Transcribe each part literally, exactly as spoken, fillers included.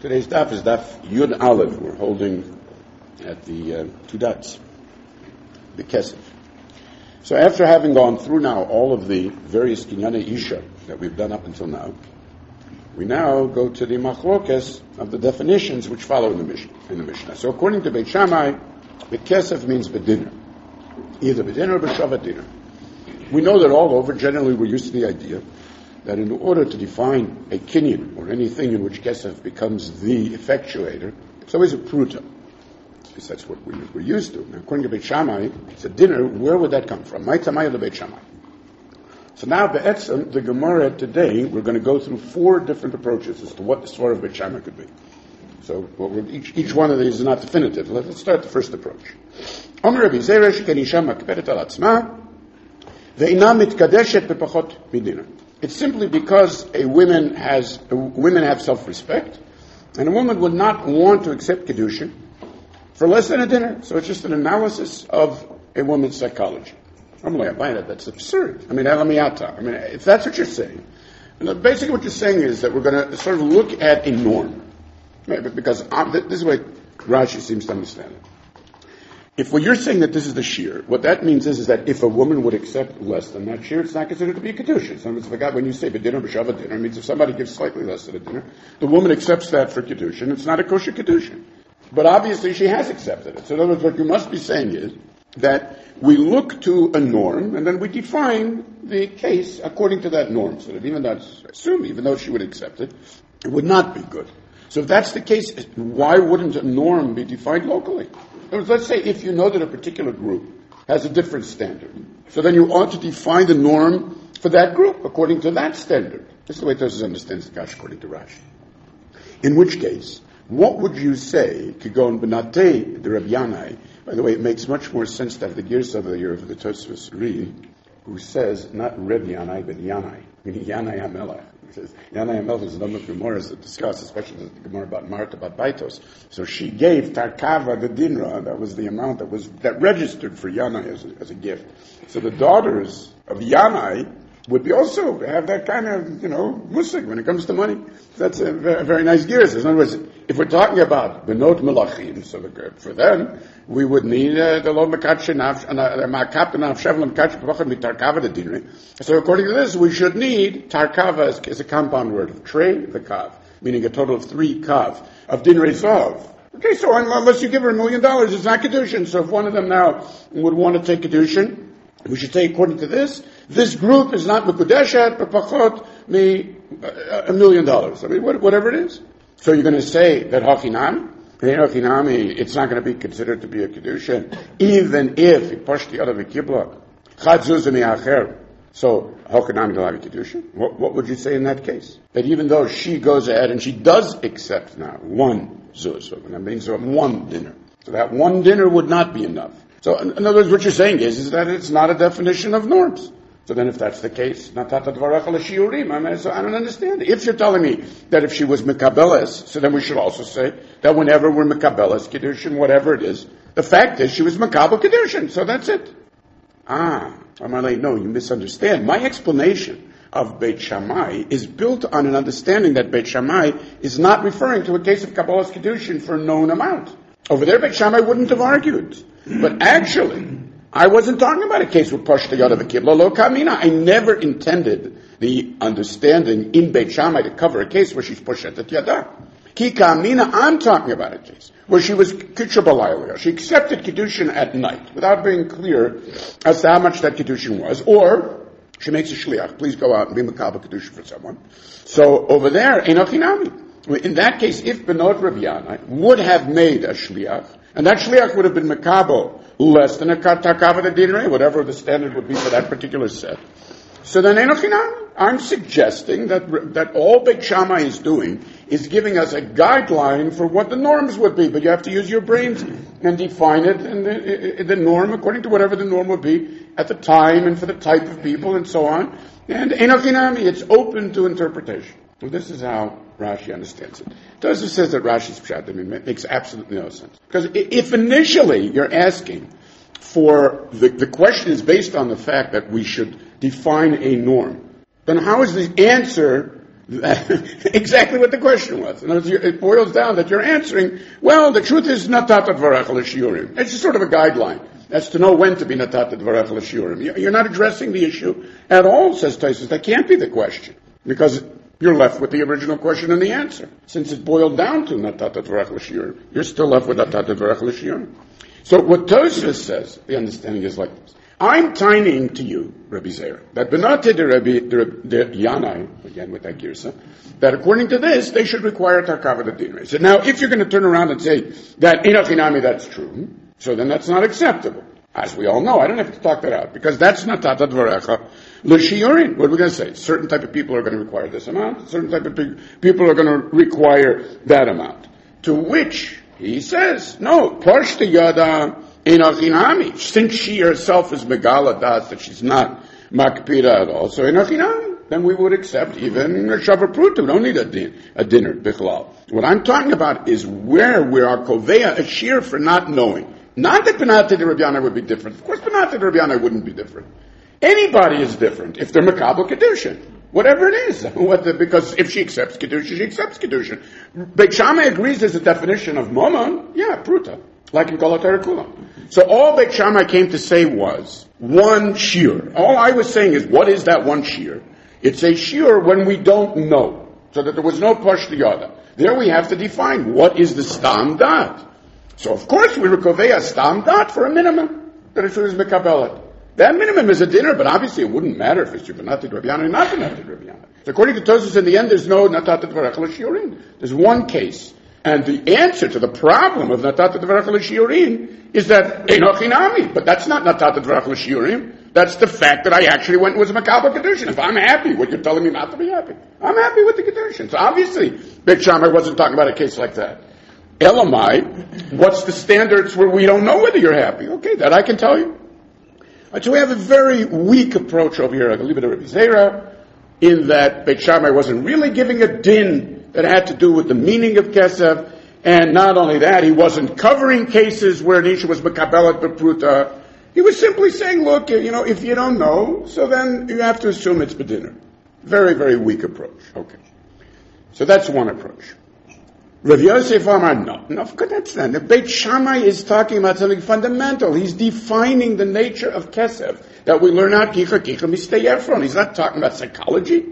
Today's daf is daf Yud Aleph. We're holding at the uh, two dots, the Kesef. So after having gone through now all of the various Kinyane Isha that we've done up until now, we now go to the Machlokes of the definitions which follow in the Mishnah. In the Mishnah. So according to Beit Shammai, the Kesef means bedinner, either bedinner or b'shavat dinner. We know that all over, generally we're used to the idea that in order to define a kinyan, or anything in which kesef becomes the effectuator, it's always a pruta, because that's what we, we're used to. Now, according to Beit Shammai, it's a dinner. Where would that come from? Maitamaya the Beit Shammai. So now, be'etzem, the Gemara today, we're going to go through four different approaches as to what the Svar of Beit Shammai could be. So well, we're, each, each one of these is not definitive. Let's start the first approach. Omer Rabbi Zeresh kenisha makperet al atzma ve'ina mitkadeshet bepachot midina. It's simply because a woman has a, women have self-respect, and a woman would not want to accept kedushin for less than a dinner. So it's just an analysis of a woman's psychology. I'm like, that's absurd. I mean, elamiyata. I mean, if that's what you're saying, and basically what you're saying is that we're going to sort of look at a norm, because um, this is the way Rashi seems to understand it. If what you're saying that this is the shear, what that means is, is that if a woman would accept less than that shear, it's not considered to be a kedushin. So it's like when you say bedinner b'shavat dinner, it means if somebody gives slightly less than a dinner, the woman accepts that for kedushin. It's not a kosher kedushin. But obviously she has accepted it. So in other words, what you must be saying is that we look to a norm and then we define the case according to that norm. So that even though, assume, even though she would accept it, it would not be good. So if that's the case, why wouldn't a norm be defined locally? Let's say if you know that a particular group has a different standard, so then you ought to define the norm for that group according to that standard. This is the way Tosfos understands the Kash according to Rashi. In which case, what would you say, Kigon Benatei the Rabbi Yanai? By the way, it makes much more sense to have the gears of the year of the Tosfos read, who says not Rabbi Yanai but Yanai, meaning Yanai HaMelech. He says, Yanai HaMelech is a number of Gemaras that discuss, especially the Gemara about Marta, about Baitos. So she gave Tarkava the dinra, that was the amount that was, that registered for Yanai as a, as a gift. So the daughters of Yanai would be also have that kind of, you know, musik when it comes to money. That's a very, very nice gears. In other words, if we're talking about benot melachim, so the, for them, we would need the lo mekatche naf, ma'akap naf shevlam mekatche b'vachad mitarkava the dinri. So according to this, we should need tarkava as, as a compound word of trey, the kav, meaning a total of three kav of dinrei zav. Okay, so unless you give her a million dollars, it's not kedushin. So if one of them now would want to take kedushin, we should say, according to this, this group is not mekudeshet, but pachot me a million dollars. I mean, whatever it is. So you're going to say that hachinam, hachinami, it's not going to be considered to be a kedushin, even if it pushed the other v'kibla. Chad zuz mi'acher. So hachinam will have a kedushin. What, what would you say in that case? That even though she goes ahead and she does accept now one zuz, so that means one dinner. So that one dinner would not be enough. So, in other words, what you're saying is, is that it's not a definition of norms. So then if that's the case, natata dvarecha l'shiurim, I mean, so I don't understand. If you're telling me that if she was mekabeles, so then we should also say that whenever we're mekabeles, kedushin, whatever it is, the fact is she was mekabel kedushin, so that's it. Ah, I'm like, no, you misunderstand. My explanation of Beit Shammai is built on an understanding that Beit Shammai is not referring to a case of kabbalas kedushin for a known amount. Over there, Beit Shammai wouldn't have argued. But actually, I wasn't talking about a case with Pashta Yada V'Kibla Lo Kamina. I never intended the understanding in Beit Shammai to cover a case where she's Poshetet Yada. Ki Kamina, I'm talking about a case where she was Kitsha Balayla. She accepted Kiddushin at night without being clear as to how much that Kiddushin was. Or she makes a Shliach. Please go out and be Makabah Kiddushin for someone. So over there, Enochinami. In that case, if Benot Rabbi Yanai would have made a Shliach, and that Shliach would have been Makabo less than a Takava the Dinrei, whatever the standard would be for that particular set. So then Enochinami, I'm suggesting that that all Beit Shammai is doing is giving us a guideline for what the norms would be, but you have to use your brains and define it, and the, the norm according to whatever the norm would be at the time and for the type of people and so on. And Enochinami, it's open to interpretation. Well, this is how Rashi understands it. Tosfos says that Rashi's pshat, I mean, makes absolutely no sense. Because if initially you're asking for, the, the question is based on the fact that we should define a norm, then how is the answer exactly what the question was. And it boils down that you're answering, well, the truth is natat dvarech l'shiurim. It's just sort of a guideline. That's to know when to be natat dvarech l'shiurim. You're not addressing the issue at all, says Tosfos. That can't be the question, because you're left with the original question and the answer. Since it boiled down to natat dvarech l'shiurim, you're still left with natat dvarech l'shiurim. So what Tosfos says, the understanding is like this. I'm timing to you, Rabbi Zera, that benate de Rabbi de Yanai, again with that girsa, that according to this, they should require tarkava de dinah. So now, if you're going to turn around and say that inachinami, that's true, so then that's not acceptable. As we all know, I don't have to talk that out, because that's not tata dvarecha l'shiurin. What are we going to say? Certain type of people are going to require this amount, certain type of pe- people are going to require that amount. To which he says, no, parshta yada inachinami, since she herself is megala das, that she's not makpida at all, so inachinami, then we would accept even a shavar pruta. We don't need a, din, a dinner, bichlal. What I'm talking about is where we are koveya a shear for not knowing. Not that Benate de Rabbi Yanai would be different. Of course, Benate de Rabbi Yanai wouldn't be different. Anybody is different if they're Makabel Kedushin. Whatever it is. What the, because if she accepts Kedushin, she accepts Kedushin. Beit Shammai agrees there's a definition of Momon. Yeah, Pruta. Like in Kol HaTorah Kulam. So all Beit Shammai came to say was one shear. All I was saying is, what is that one shear? It's a shear when we don't know. So that there was no Pashta Yada. There we have to define what is the Stam Dat. So of course we rekovei a stam dat for a minimum that it was mekabelet. That minimum is a dinner, but obviously it wouldn't matter if it's benate Rabbi Yanai or not benate Rabbi Yanai. So according to Tosfos, in the end, there's no natat dvarech l'shiurin. There's one case, and the answer to the problem of natat dvarech l'shiurin is that enochinami. But that's not natat dvarech l'shiurin. That's the fact that I actually went with a makabel kedushin. If I'm happy, what you're telling me not to be happy, I'm happy with the kedushin. So obviously, Beit Shammai wasn't talking about a case like that. Elamai, what's the standards where we don't know whether you're happy? Okay, that I can tell you. Right, so we have a very weak approach over here. I can leave it to Rabbi Zera, in that Beit Shammai wasn't really giving a din that had to do with the meaning of kesef, and not only that, he wasn't covering cases where an isha was mekabelet bepruta. He was simply saying, look, you know, if you don't know, so then you have to assume it's bedinner. Very, very weak approach. Okay. So that's one approach. Rav Yosef Amar, no, no, of course that's not. The Beit Shammai is talking about something fundamental. He's defining the nature of kesef that we learn out kicha kicha mistei Ephron. He's not talking about psychology.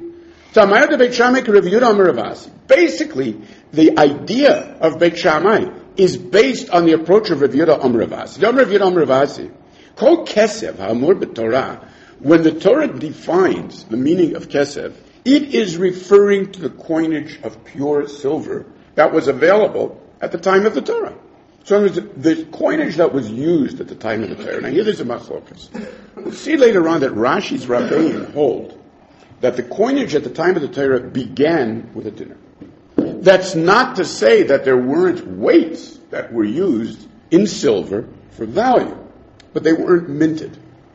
Basically, the idea of Beit Shammai is based on the approach of Rav Yehuda Amar Ravasi. Rav Yehuda Amar Ravasi, Kol kesef ha'amur b'Torah. When the Torah defines the meaning of kesef, it is referring to the coinage of pure silver that was available at the time of the Torah. So it was the coinage that was used at the time of the Torah. Now here there's a machlokas. We'll see later on that Rashi's Rabbein hold that the coinage at the time of the Torah began with a dinner. That's not to say that there weren't weights that were used in silver for value, but they weren't minted.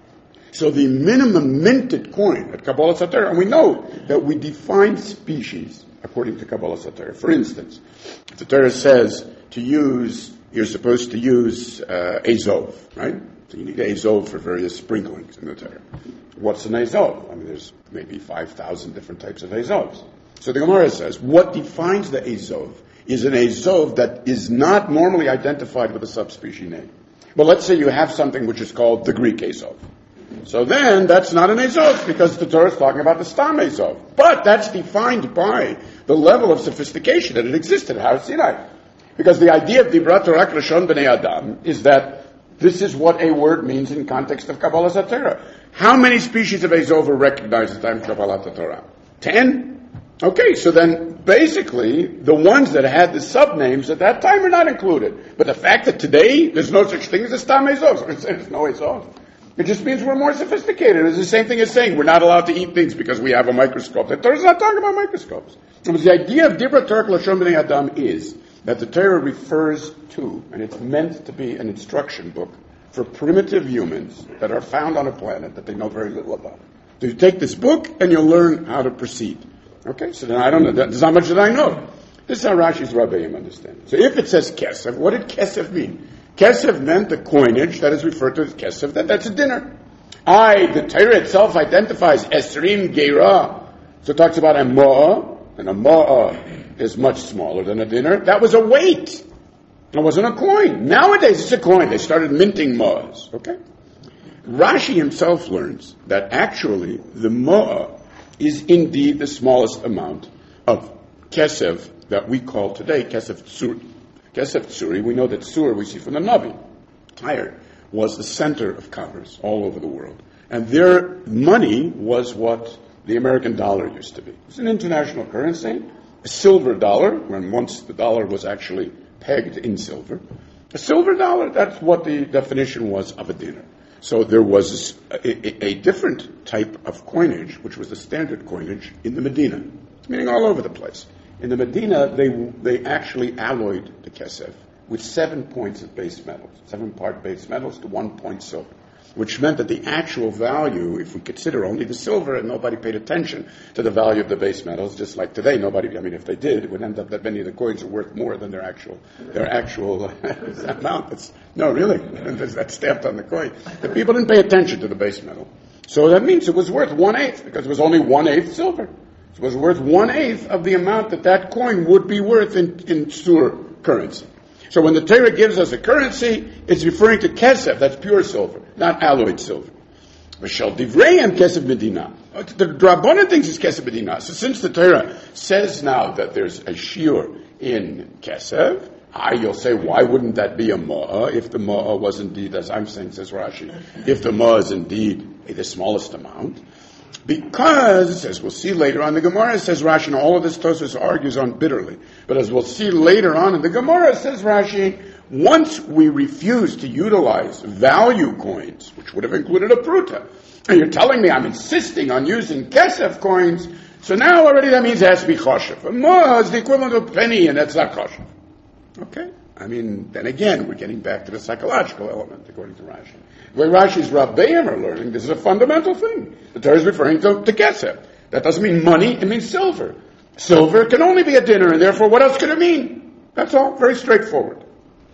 So the minimum minted coin at Kabbalah Satorah, and we know that we define species according to Kabbalah Satorah. For instance, if the Torah says to use, you're supposed to use uh, azov, right? So you need azov for various sprinklings in the Torah. What's an azov? I mean, there's maybe five thousand different types of azovs. So the Gemara says, what defines the azov is an azov that is not normally identified with a subspecies name. But let's say you have something which is called the Greek azov. So then, that's not an azov, because the Torah is talking about the stam azov. But that's defined by the level of sophistication that it existed at Har Sinai. Because the idea of Dibrat Torah Lashon Bnei Adam is that this is what a word means in context of Kabbalah Satorah. How many species of azov are recognized at the time of Kabbalah Satorah? Ten? Okay, so then basically the ones that had the subnames at that time are not included. But the fact that today there's no such thing as a stam azov, so there's no azov. It just means we're more sophisticated. It's the same thing as saying we're not allowed to eat things because we have a microscope. The Torah is not talking about microscopes. The idea of Dibra Torah Lashon Bnei Adam is that the Torah refers to, and it's meant to be an instruction book for primitive humans that are found on a planet that they know very little about. So you take this book and you'll learn how to proceed. Okay, so then I don't know. There's not much that I know. This is how Rashi's Rabbeim understand. So if it says kesef, what did kesef mean? Kesef meant the coinage that is referred to as kesef, that that's a dinner. I, the Torah itself identifies esrim geira. So it talks about a mo'ah, and a ma'ah is much smaller than a dinar. That was a weight. It wasn't a coin. Nowadays it's a coin. They started minting ma'ahs. Okay? Rashi himself learns that actually the ma'ah is indeed the smallest amount of kesef that we call today kesef tzuri. Kesef tzuri, we know that tzur we see from the Navi. Tyre was the center of commerce all over the world. And their money was what the American dollar used to be. It was an international currency, a silver dollar, when once the dollar was actually pegged in silver. A silver dollar, that's what the definition was of a dinar. So there was a, a, a different type of coinage, which was the standard coinage in the Medina, meaning all over the place. In the Medina, they they actually alloyed the kesef with seven points of base metals, seven part base metals to one point silver, which meant that the actual value, if we consider only the silver and nobody paid attention to the value of the base metals, just like today, nobody, I mean, if they did, it would end up that many of the coins are worth more than their actual, their actual amount. It's, no, really, that's stamped on the coin. The people didn't pay attention to the base metal. So that means it was worth one-eighth, because it was only one-eighth silver. It was worth one-eighth of the amount that that coin would be worth in, in Sur currency. So when the Torah gives us a currency, it's referring to kesef, that's pure silver, not alloyed silver. V'shel divrei kesef medina. The Rabbanan thinks it's kesef medina. So since the Torah says now that there's a shiur in kesef, I, you'll say, why wouldn't that be a ma'ah if the ma'ah was indeed, as I'm saying, says Rashi, if the ma'ah is indeed the smallest amount? Because, as we'll see later on, the Gemara says Rashi, and all of this Tosfos argues on bitterly, but as we'll see later on in the Gemara says Rashi, once we refuse to utilize value coins, which would have included a pruta, and you're telling me I'm insisting on using kesef coins, so now already that means it has to be choshev. A ma'ah is the equivalent of a penny, and that's not choshev. Okay? I mean, then again, we're getting back to the psychological element, according to Rashi. The way Rashi's Rabbeim are learning, this is a fundamental thing. The Torah is referring to, to kesef. That doesn't mean money, it means silver. Silver can only be a dinar, and therefore what else could it mean? That's all, very straightforward.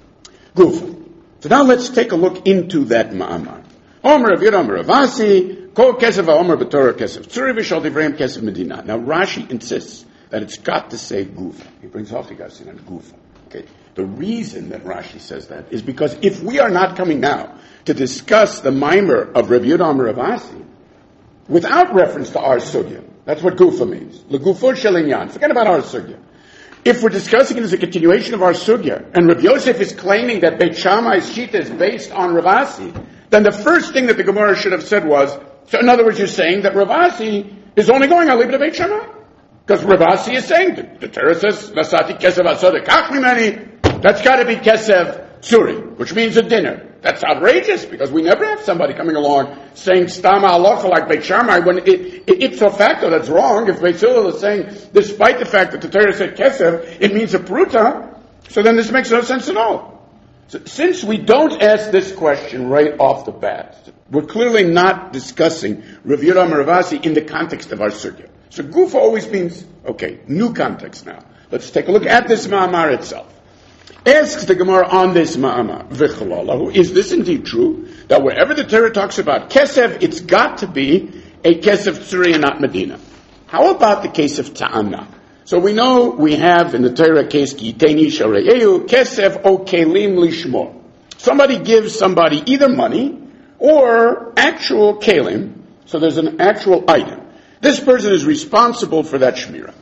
Gufa. So now let's take a look into that ma'amar. Omer of Yidam Ravasi, Kol kesef ha'omer b'Torah kesef tzuri v'shal divrayim kesef medina. Now Rashi insists that it's got to say gufa. He brings off the Gassin and gufa. Okay. The reason that Rashi says that is because if we are not coming now to discuss the mimer of Rabbi Yudam Ravasi without reference to our sugya, that's what gufa means. Legufo shel inyan. Forget about our sugya. If we're discussing it as a continuation of our sugya, and Rabbi Yosef is claiming that Beit Shammai's shita is based on Ravasi, then the first thing that the Gemara should have said was, so in other words, you're saying that Ravasi is only going, I'll leave it to Beit Shammai. Because Ravasi is saying, the, the Torah says, Nasati kesev asodeh kach mimeni, that's got to be kesef tzuri, which means a dinner. That's outrageous, because we never have somebody coming along saying stama halacha like Beit Shammai, when it, it, ipso facto that's wrong. If Beit Hillel is saying, despite the fact that the Torah said kesef, it means a pruta, so then this makes no sense at all. So, since we don't ask this question right off the bat, we're clearly not discussing Rav Yudam Ravasi in the context of our sugya. So gufa always means, okay, new context now. Let's take a look at this ma'amar itself. Asks the Gemara on this ma'amar, v'chalalahu, is this indeed true? That wherever the Torah talks about kesef, it's got to be a kesef tzuri and not medina. How about the case of ta'ana? So we know we have in the Torah case, ki yiteni shareyehu, kesef o kelim lishmor. Somebody gives somebody either money or actual kelim, so there's an actual item. This person is responsible for that shmirah.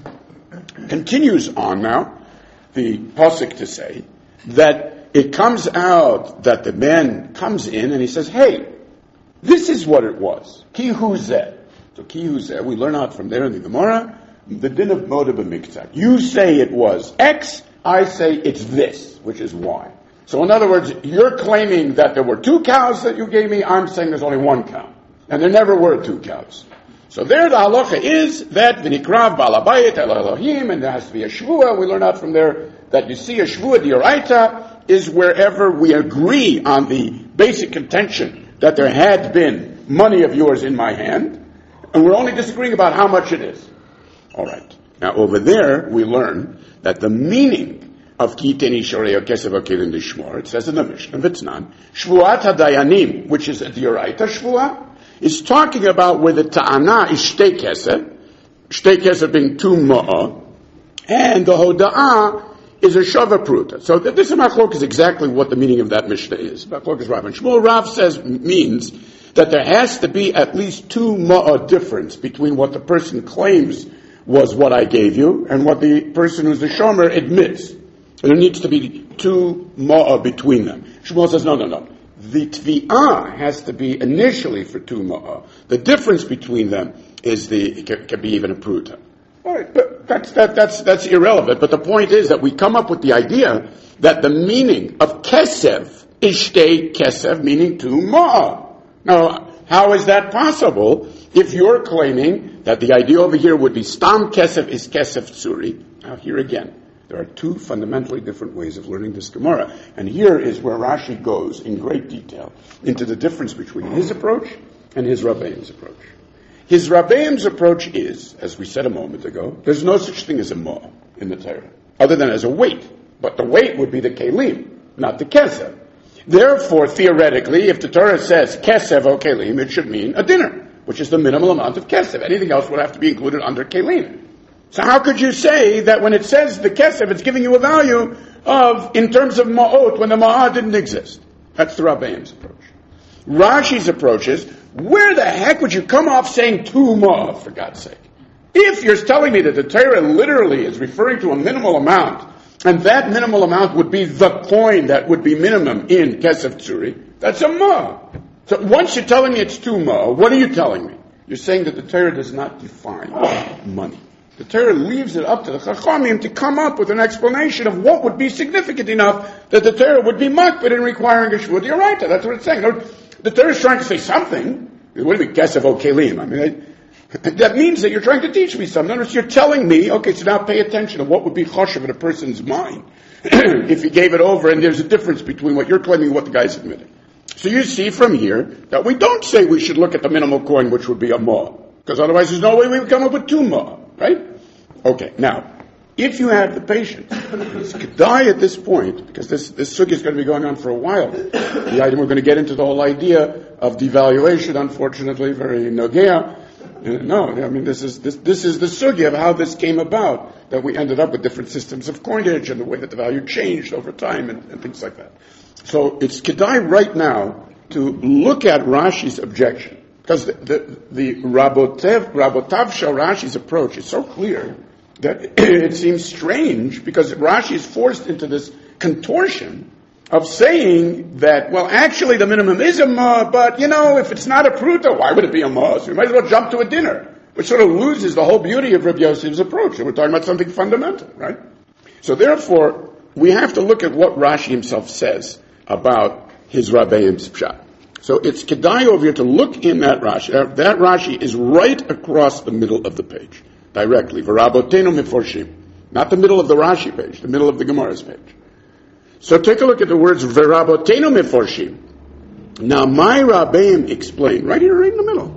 Continues on now, the pasuk to say that it comes out that the man comes in and he says, hey, this is what it was. Ki hu zeh. So ki hu zeh, we learn out from there in the Gemara, the din of moda b'miktzah. You say it was X, I say it's this, which is Y. So in other words, you're claiming that there were two cows that you gave me, I'm saying there's only one cow. And there never were two cows. So there the halacha is that v'nikrav balabayit el Elohim, and there has to be a shvua. We learn out from there that you see a shvua d'oraita is wherever we agree on the basic contention that there had been money of yours in my hand, and we're only disagreeing about how much it is. All right. Now over there we learn that the meaning of kiteni shorei kesef akelim lishmor, it says in the Mishnah, Vitnan, shvuat hadayanim, which is a d'oraita shvua, is talking about where the ta'ana is shtei kesef, shtei kesef being two ma'ah, And the hoda'ah is a shava pruta. So th- this machlok is exactly what the meaning of that Mishnah is. Machlok is Rav. And Shmuel Rav says, means that there has to be at least two ma'ah difference between what the person claims was what I gave you and what the person who's the shomer admits. There needs to be two ma'ah between them. Shmuel says, no, no, no. The tvi'ah has to be initially for two ma'ah. The difference between them is the, it can, can be even a pruta. All right, but that's, that, that's, that's irrelevant. But the point is that we come up with the idea that the meaning of kesev is shtei kesev, meaning two ma'ah. Now, how is that possible if you're claiming that the idea over here would be stam kesef is kesef tsuri? Now, here again, there are two fundamentally different ways of learning this Gemara. And here is where Rashi goes in great detail into the difference between his approach and his Rabbeim's approach. His Rabbeim's approach is, as we said a moment ago, there's no such thing as a ma'ah in the Torah, other than as a weight. But the weight would be the kelim, not the kesef. Therefore, theoretically, if the Torah says kesev o kelim, it should mean a dinner, which is the minimal amount of kesev. Anything else would have to be included under kelim. So how could you say that when it says the kesev, it's giving you a value of, in terms of ma'ot, when the ma'ah didn't exist? That's the Rabbeim's approach. Rashi's approach is, where the heck would you come off saying two ma'ah, for God's sake? If you're telling me that the Torah literally is referring to a minimal amount, and that minimal amount would be the coin that would be minimum in Kesef Tzuri, that's a ma. So once you're telling me it's two ma, what are you telling me? You're saying that the Torah does not define money. The Torah leaves it up to the Chachamim to come up with an explanation of what would be significant enough that the Torah would be makbid in requiring a shvut d'oraita. That's what it's saying. The Torah is trying to say something. What do you mean, Kesef o kelim? I mean, I, that means that you're trying to teach me something. In other words, you're telling me, okay, so now pay attention to what would be choshev in a person's mind if he gave it over, and there's a difference between what you're claiming and what the guy's admitting. So you see from here that we don't say we should look at the minimal coin, which would be a ma, because otherwise there's no way we would come up with two ma, right? Okay, now, if you have the patience, it's kedai at this point, because this, this sugya is going to be going on for a while. The item we're going to get into the whole idea of devaluation, unfortunately, very nogea. No, I mean, this is this, this is the sugya of how this came about, that we ended up with different systems of coinage and the way that the value changed over time and, and things like that. So it's kedai right now to look at Rashi's objection, because the, the, the Rabotav, Rabotav Shal Rashi's approach is so clear that it seems strange, because Rashi is forced into this contortion of saying that, well, actually the minimum is a ma, but, you know, if it's not a pruta, why would it be a ma? So we might as well jump to a dinner, which sort of loses the whole beauty of Rabbi Yosef's approach. And we're talking about something fundamental, right? So therefore, we have to look at what Rashi himself says about his Rabbeim's pshat. So it's kedai over here to look in that Rashi. That Rashi is right across the middle of the page, directly. V'rabotenu meforshim. Not the middle of the Rashi page, the middle of the Gemara's page. So take a look at the words Verabotenu meforshim. Now my Rabbeim explain right here, right in the middle.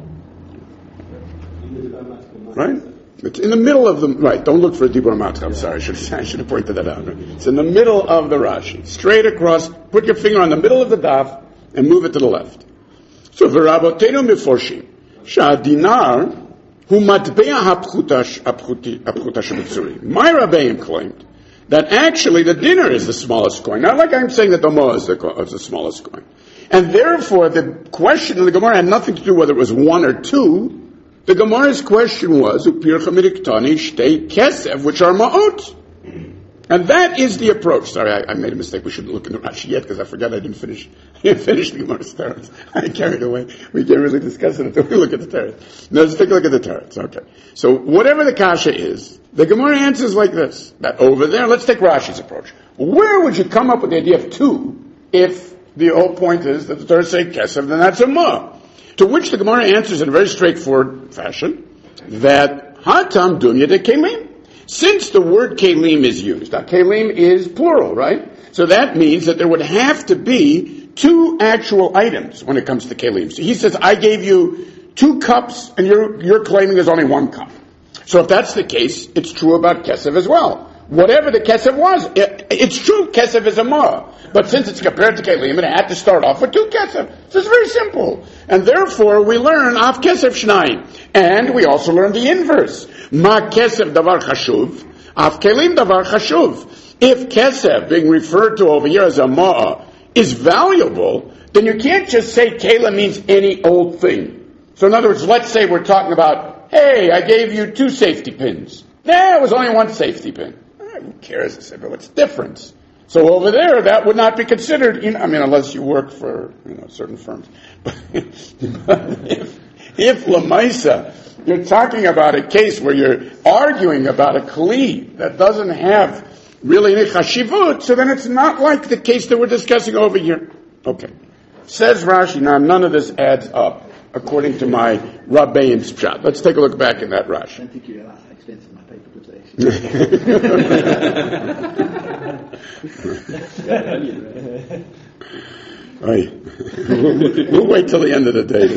Right? It's in the middle of the right. Don't look for a dibur matcha. I'm sorry, I should I should have pointed that out. Right? It's in the middle of the Rashi, straight across. Put your finger on the middle of the daf and move it to the left. So Verabotenu meforshim sha'adinar hu matbea hapchuta hapchuta shebetzuri. My Rabbeim claimed that actually the dinner is the smallest coin. Not like I'm saying that the ma is the, is the smallest coin. And therefore, the question in the Gemara had nothing to do whether it was one or two. The Gemara's question was, Upircha midiktani shtei kesev, which are ma'ot. And that is the approach. Sorry, I, I made a mistake. We shouldn't look in the Rashi yet, because I forgot I didn't finish, I didn't finish the Gemara's Teretz. I carried away. We can't really discuss it until we look at the Teretz. No, let's take a look at the Teretz. Okay. So, whatever the kasha is, the Gemara answers like this. That over there, let's take Rashi's approach. Where would you come up with the idea of two if the whole point is that the Torah say kesev, then that's a ma? To which the Gemara answers in a very straightforward fashion that hatam dunya de kelim. Since the word kelim is used, now kelim is plural, right? So that means that there would have to be two actual items when it comes to kelim. So he says, I gave you two cups, and you're, you're claiming there's only one cup. So if that's the case, it's true about kesev as well. Whatever the kesev was, it, it's true, kesev is a ma. But since it's compared to kelim, it had to start off with two kesev. So it's very simple. And therefore, we learn af kesev shnayim. And we also learn the inverse. Ma kesev davar chashuv. Af kelim davar chashuv. If kesef, being referred to over here as a ma'ah, is valuable, then you can't just say kelim means any old thing. So in other words, let's say we're talking about, hey, I gave you two safety pins. Nah, it was only one safety pin. Who cares? I said, but what's the difference? So over there, that would not be considered, you know, I mean, unless you work for, you know, certain firms. But, but if, if Lamaisa, you're talking about a case where you're arguing about a kli that doesn't have really any chashivut, so then it's not like the case that we're discussing over here. Okay. Says Rashi, now none of this adds up, according to my Rabbein's pshat. Let's take a look back in that Rashi. I don't think you realize how expensive my paper clips are. Right. we'll, we'll wait till the end of the day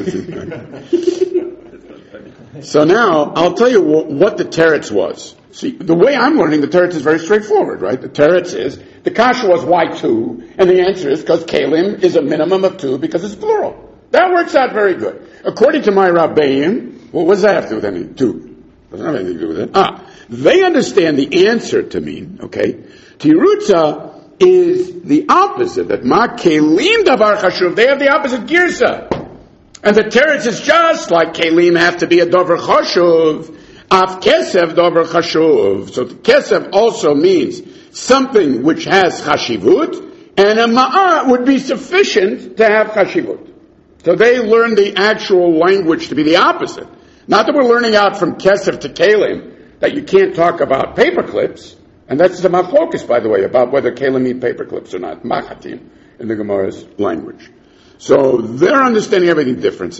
to see. So now, I'll tell you what, what the teretz was. See, the way I'm learning the teretz is very straightforward, right? The teretz is, the kasha was why two, and the answer is because kalim is a minimum of two because it's plural. That works out very good. According to my Rabbeim, well, what does that have to do with anything? Two. Doesn't have anything to do with it. Ah, they understand the answer to mean, okay, Tirutza is the opposite, that ma kelim davar chashuv, they have the opposite girsa. And the teretz is just like kelim have to be a davar chashuv, af kesef davar chashuv. So the kesef also means something which has chashivut, and a ma'ah would be sufficient to have chashivut. So they learn the actual language to be the opposite. Not that we're learning out from kesef to kelim, that you can't talk about paper clips, and that's the machlokus, by the way, about whether kelim mean paper clips or not, machatim, in the Gemara's language. So they're understanding everything different.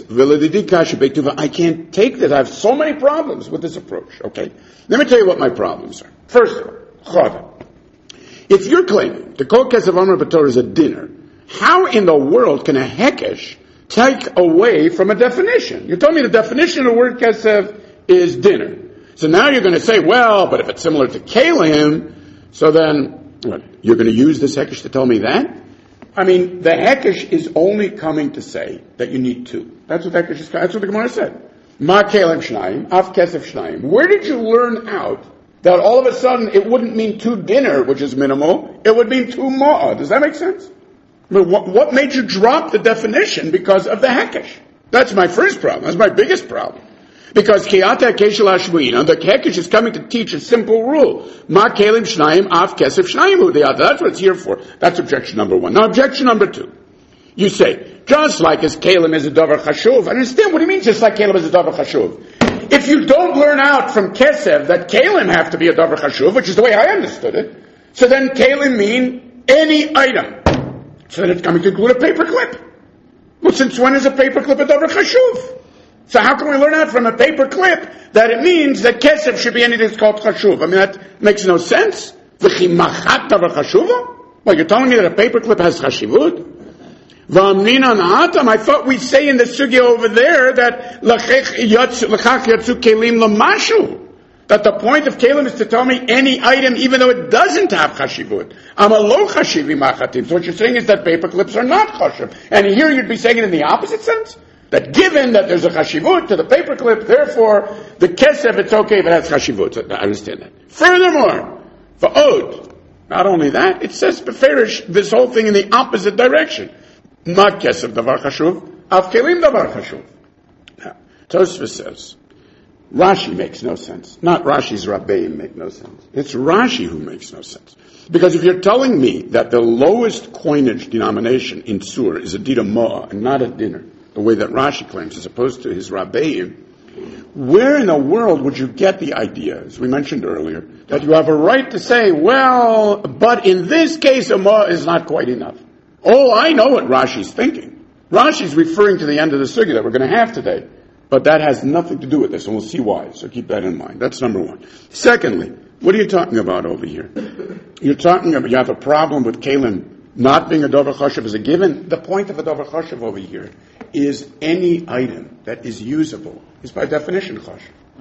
I can't take that. I have so many problems with this approach. Okay, let me tell you what my problems are. First of all, if you're claiming the kol kesef amar b'Torah is a dinner, how in the world can a hekesh take away from a definition? You told me the definition of the word kesef is dinner. So now you're going to say, well, but if it's similar to kelim, so then what, you're going to use this hekesh to tell me that? I mean, the hekesh is only coming to say that you need two. That's what hekesh is. That's what the Gemara said. Ma kelim shnayim, af kesef shnayim. Where did you learn out that all of a sudden it wouldn't mean two dinner, which is minimal, it would mean two ma'ah? Does that make sense? I mean, what, what made you drop the definition because of the hekesh? That's my first problem. That's my biggest problem. Because Kiyata Keshel Ashwina, the Hekesh is coming to teach a simple rule. Ma Kelim Shnayim Af Kesef Shnayim Udiyata. That's what it's here for. That's objection number one. Now objection number two. You say, just like as Kelim is a Davar Chashuv. I understand what he means, just like Kelim is a Davar Chashuv. If you don't learn out from Kesef that Kelim have to be a Davar Chashuv, which is the way I understood it, so then Kelim mean any item. So then it's coming to include a paper clip. Well, since when is a paper clip a Davar Chashuv? So how can we learn out from a paper clip that it means that kesef should be anything that's called chashuv? I mean, that makes no sense. V'chimachat davar chashuva? Well, you're telling me that a paper clip has chashivut? V'amnina na'atam, I thought we'd say in the sugya over there that l'chach yatsu kelim l'mashu. That the point of kelim is to tell me any item even though it doesn't have chashivut. I'm a lo chashivi machatim. So what you're saying is that paper clips are not chashiv. And here you'd be saying it in the opposite sense? That given that there's a chashivut to the paperclip, therefore the kesef, it's okay if it has chashivut. I understand that. Furthermore, for od, not only that, it says beferish this whole thing in the opposite direction. Not kesef davar chashuv, af kelim davar chashuv. Now, Tosfos says, Rashi makes no sense. Not Rashi's Rabbeim make no sense. It's Rashi who makes no sense. Because if you're telling me that the lowest coinage denomination in Sur is a dita mo'ah and not a dinner, the way that Rashi claims, as opposed to his Rabbeim, where in the world would you get the idea, as we mentioned earlier, that you have a right to say, well, but in this case, a ma'ah is not quite enough? Oh, I know what Rashi's thinking. Rashi's referring to the end of the sugya that we're going to have today. But that has nothing to do with this, and we'll see why. So keep that in mind. That's number one. Secondly, what are you talking about over here? You're talking about, you have a problem with kelim not being a davar chashuv as a given. The point of a davar chashuv over here is any item that is usable is by definition chashuv.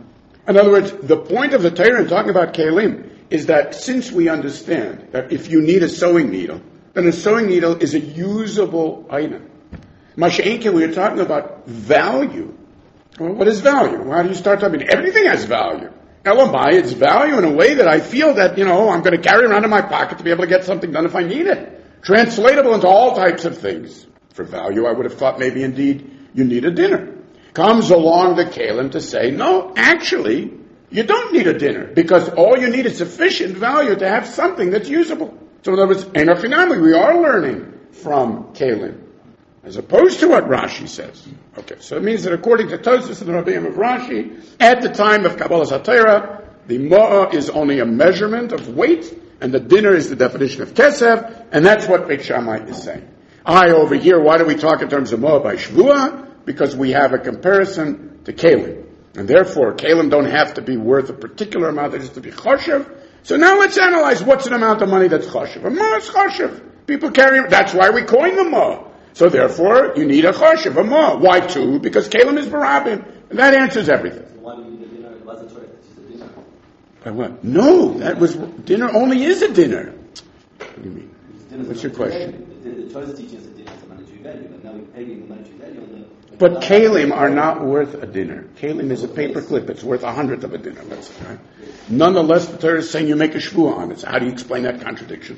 In other words, the point of the Torah in talking about kelim is that since we understand that if you need a sewing needle, then a sewing needle is a usable item. Masha'enke, we are talking about value. Well, what is value? How do you start talking? Everything has value. Elamai, its value in a way that I feel that, you know, I'm going to carry around in my pocket to be able to get something done if I need it. Translatable into all types of things. For value, I would have thought maybe indeed you need a dinner. Comes along the Kalim to say, no, actually, you don't need a dinner, because all you need is sufficient value to have something that's usable. So in other words, Eino Chinami, we are learning from Kalim, as opposed to what Rashi says. Okay, so it means that according to Tosfos and the Rabbeim of Rashi, at the time of Kabbalas HaTorah, the Ma'ah is only a measurement of weight, and the dinner is the definition of Kesef, and that's what Beit Shammai is saying. I, over here, why do we talk in terms of Ma'ah by Shvuah? Because we have a comparison to Kalim. And therefore, Kalim don't have to be worth a particular amount, they just to be Choshev. So now let's analyze what's an amount of money that's Choshev. A Ma'ah is Choshev. People carry, that's why we coin the Ma'ah. So therefore, you need a Choshev, a Ma'ah. Why two? Because Kalim is Barabim. And that answers everything. So why do you need a dinner? It wasn't Torah, it's just a dinner. By what? No, that was, dinner only is a dinner. What do you mean? What's your question? The Torah teaches a dinner is a monetary value, but now we're paying the monetary value on the... But kalim are not worth a dinner. Kalim is a paper clip. It's worth a hundredth of a dinner, let's say, right? Nonetheless, the Torah is saying you make a shvuah on it. So how do you explain that contradiction?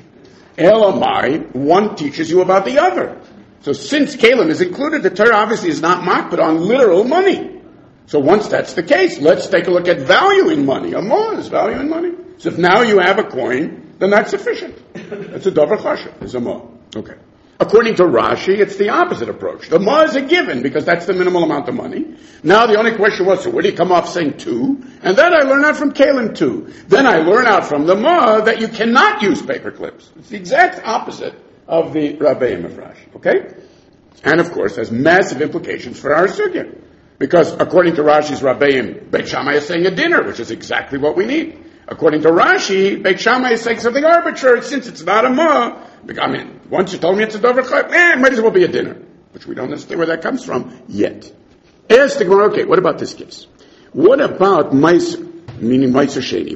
Elamai, one teaches you about the other. So since kalim is included, the Torah obviously is not makbid on literal money. So once that's the case, let's take a look at value in money. A ma'ah is value in money. So if now you have a coin, then that's sufficient. It's a davar chashuv. It's a ma'ah. Okay. According to Rashi, it's the opposite approach. The ma'ah is a given because that's the minimal amount of money. Now the only question was, so where do you come off saying two? And then I learn out from Kalim two. Then I learn out from the ma'ah that you cannot use paper clips. It's the exact opposite of the Rabbeim of Rashi. Okay? And of course, has massive implications for our sugya. Because according to Rashi's Rabbeim, Beit Shammai is saying a dinner, which is exactly what we need. According to Rashi, Beit Shammai is saying something arbitrary since it's not a ma'ah. I mean, once you told me it's a davar chayv, eh, it might as well be a dinner. Which we don't understand where that comes from yet. Ask the Gemara, okay, what about this case? What about Meiser, meaning Meiser Sheni?